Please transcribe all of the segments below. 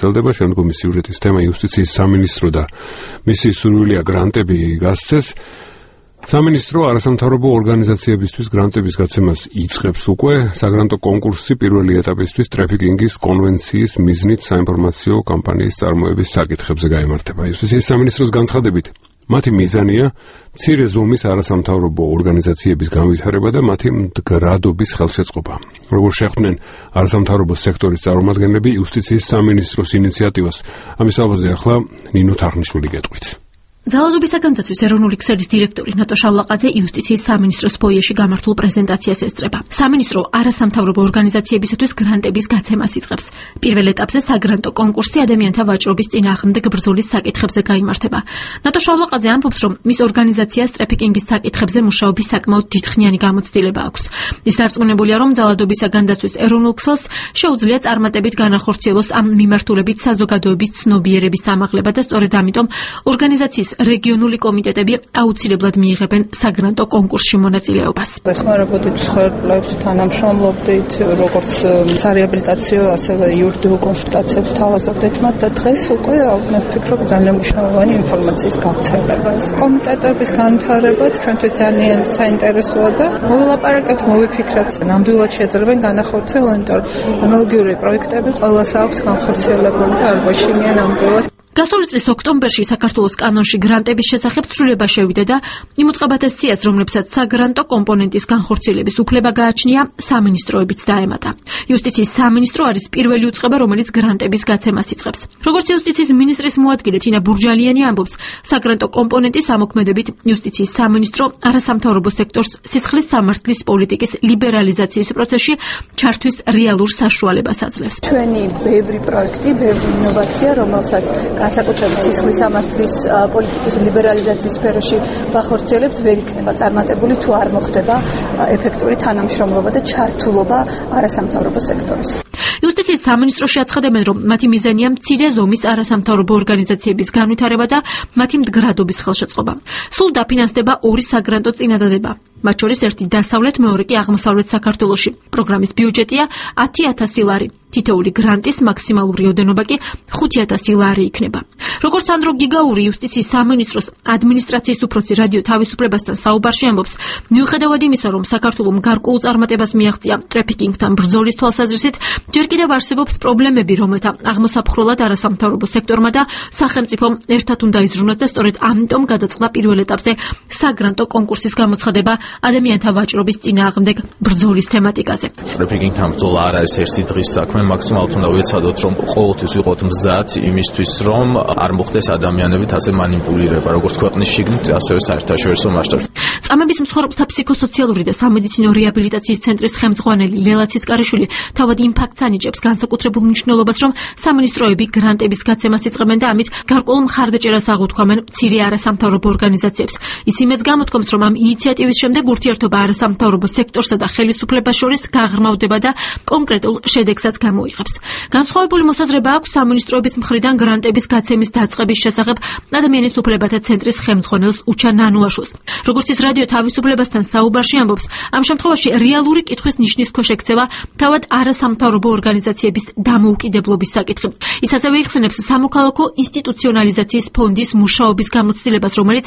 გრძელდება. შემდგომი სიუჟეტის თემა იუსტიციის სამინისტრო და მისი სურვილია გრანტები გასცეს. სამინისტრო არასამთავრობო ორგანიზაციებისთვის გრანტების გაცემას იწყებს უკვე. საგრანტო კონკურსი პირველი ეტაპისთვის ტრაფიკინგის კონვენციის მიზნით საინფორმაციო კამპანიის წარმოების საკითხებზე გაემართება. იუსტიციის სამინისტროს განცხადებით, მათი მიზანია მცირე ზომის არასამთავრობო ორგანიზაციების განვითარება და მათი მდგრადობის ხელშეწყობა. როგორც შეხვდნენ არასამთავრობო სექტორის წარმომადგენლები იუსტიციის სამინისტროს ინიციატივას. ამის ალბაზე ახლა ნინო თარხნიშვილი გეტყვით. ძალადობისა განცდის ეროვნული ქსელის დირექტორი ნატო შავლაყაძე იუსტიციის სამინისტროს ფოიეში გამართულ პრეზენტაციას ესწრება. სამინისტრო არასამთავრობო ორგანიზაციებისათვის გრანტების გაცემას იწყებს. პირველ ეტაპზე საგრანტო კონკურსი ადამიანთა ვაჭრობის წინააღმდეგ ბრძოლის საკითხებზე გაიმართება. ნატო შავლაყაძე ამბობს, რომ მის ორგანიზაციას ტრაფიკინგის საკითხებზე მუშაობის საკმაოდ დიდხნიანი გამოცდილება აქვს. ის დარწმუნებულია, რომ ძალადობისა განცდის ეროვნულ ქსელს შეუძლია წარმატებით განახორციელოს ამ მიმართულებით საზოგადოების ცნობიერების ამაღლება და სწორედ ამიტომ ორგანიზაციის რეგიონული კომიტეტები აუცილებლად მიიღებენ საგრანტო კონკურსში მონაწილეობას. ეხმარებოდით მსხვერპლებს, თანამშრომლობდით, როგორც სარეაბილიტაციო, ასევე იურიდიულ კონსულტაციებს თავაზობდით მათ და დღეს უკვე მე ვფიქრობ ძალიან მნიშვნელოვანი ინფორმაციის გავრცელება. კომიტეტების განვითარება ჩვენთვის ძალიან საინტერესოა და მოვილაპარაკეთ, მოვიფიქრეთ, ნამდვილად შეძლებენ განახორციელონ, იმიტომ რომ ანალოგიური პროექტები ყველას აქვს განხორციელებული და არ გვაშინია ნამდვილად. გასული წლის ოქტომბერში საქართველოს კანონში გრანტების შესახებ ცვლილება შევიდა და იმ უწყებათა სიას, რომლებსაც საგრანტო კომპონენტის განხორციელების უფლება გააჩნია, სამინისტროებიც დაემატა. იუსტიციის სამინისტრო არის პირველი უწყება, რომელიც გრანტების გაცემას იწყებს. როგორც იუსტიციის მინისტრის მოადგილე თინა ბურჯალიანი ამბობს, საგრანტო კომპონენტის ამოქმედებით იუსტიციის სამინისტრო არასამთავრობო სექტორს სისხლის სამართლის პოლიტიკის ლიბერალიზაციის პროცესში ჩართვის რეალურ საშუალებას აძლევს. ჩვენი ბევრი პროექტი, ბევრი ინოვაცია, რომელსაც განსაკუთრებით სისხლის სამართლის პოლიტიკის ლიბერალიზაციის სფეროში ვახორციელებთ, ვერ იქნება წარმატებული თუ არ მოხდება ეფექტური თანამშრომლობა და ჩართულობა არასამთავრობო სექტორის. იუსტიციის სამინისტროში აცხადებენ, რომ მათი მიზანია მცირე ზომის არასამთავრობო ორგანიზაციების განვითარება და მათი მდგრადობის ხელშეწყობა. სულ დაფინანსდება 2 საგრანტო წინადადება. მათ შორის ერთი დასავლეთ, მეორე კი აღმოსავლეთ საქართველოში. პროგრამის ბიუჯეტია 10,000 ლარი. თითოეული გრანტის მაქსიმალური ოდენობა კი 5,000 ლარი იქნება. როგორც სანდრო გიგაური იუსტიციის სამინისტროს ადმინისტრაციის უფროსი რადიო თავისუფლებასთან საუბარში ამბობს, მიუხედავად იმისა, რომ საქართველომ გარკვეულ წარმატებას მიაღწია ტრაფიკინგთან ბრძოლის თვალსაზრისით, ჯერ კიდევ არსებობს პრობლემები, რომელთა აღმოსაფხრულად არასამთავრობო სექტორმა და სახელმწიფომ ერთად უნდა იზრუნოს და სწორედ ამიტომ გადაწყდა პირველ ეტაპზე საგრანტო კონკურსის გამოცხადება ადამიანთა ვაჭრობის წინააღმდეგ ბრძოლის თემატიკაზე. ტრაფიკინგთან ბრძოლა არ არის ერთი დღის საქმე. მაქსიმალურად უნდა ვეცადოთ, რომ ყოველთვის ვიყოთ მზად იმისთვის, რომ არ მოხდეს ადამიანებით ასე მანიპულირება, როგორც ქვეყნის შიგნით, ასევე საერთაშორისო მასშტაბში. წამების მსხვერპლთა ფსიქოსოციალური და სამედიცინო რეაბილიტაციის ცენტრის ხელმძღვანელი ლელა ცისკარიშვილი თავად იმ ფაქტს ანიჭებს განსაკუთრებულ მნიშვნელობას, რომ სამინისტროები გრანტების გაცემას იწყებენ და ამით გარკვეულ მხარდაჭერას აღუთქვამენ მცირე არასამთავრობო ორგანიზაციებს. ის იმედს გამოთქვამს, რომ ამ ინიციატივის შემდეგ ურთიერთობა არასამთავრობო სექტორსა და ხელისუფლებას შორის გაღრმავდება და კონკრეტულ შედეგსაც გამოიღებს. განსხვავებული მოსაზრება აქვს სამინისტროების მხრიდან გრანტების გაცემის დაწყების შესახებ ადამიანის უფლებათა ცენტრის ხელმძღვანელს უჩა ნანუაშვილს. როგორც ის რადიო თავისუფლებასთან საუბარში ამბობს, ამ შემთხვევაში რეალური კითხვის ნიშნის ქვეშ ექცევა თავად არასამთავრობო ორგანიზაციების დამოუკიდებლობის საკითხი. ის ასევე იხსენებს სამოქალაქო ინსტიტუციონალიზაციის ფონდის მუშაობის გამოცდილებას, რომელიც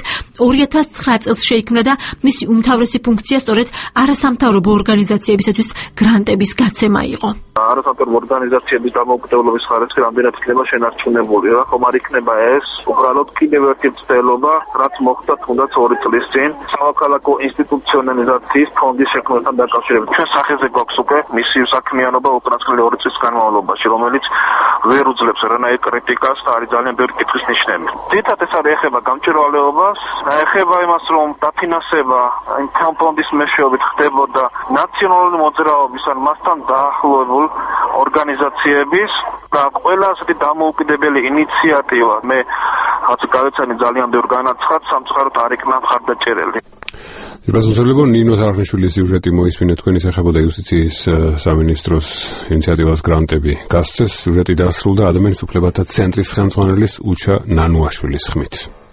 2009 წელს შეიქმნა და მისი უმთავრესი ფუნქცია სწორედ არასამთავრობო ორგანიზაციებისათვის გრანტების გაცემა იყო. არასამთავრობო ორგანიზაციების დამოუკიდებლობის ხარისხი რამდენად იქნება შენარჩუნებული, რა ხომ არ იქნება ეს უბრალოდ კიდევ ერთი მცდელობა, რაც მოხდა თუნდაც 2 წლის წინ სამოქალაქო ინსტიტუციონალიზაციის ფონდის შექმნასთან დაკავშირებით. ჩვენ სახეზე გვაქვს უკვე მისი საქმიანობა უკანასკნელი 2 წლის განმავლობაში, რომელიც ვერ უძლებს რანაირ კრიტიკას და არის ძალიან ბევრი კითხვის ნიშნები. ძირითადად ეს არის ეხება გამჭვირვალეობას, ეხება იმას, რომ დაფინანსება იმ ფონდის მეშვეობით ხდებოდა ნაციონალური მოძრაობის ან მასთან დაახლოებულ ორგანიზაციების და ყველა ასეთი დამოუკიდებელი ინიციატივა მე რაც გავეცანი ძალიან ბევრ განაცხადს სამწუხაროდ არ იქნა მხარდაჭერელი. Იბაზოსელებო ნინო თარხნიშვილის სიუჟეტი მოისმინეთ თქვენ, ის ეხებოდა იუსტიციის სამინისტროს ინიციატივას გრანტები გასცეს. სიუჟეტი დასრულდა ადამიანის უფლებათა ცენტრის ხელმძღვანელის უჩა ნანუაშვილის ხმით.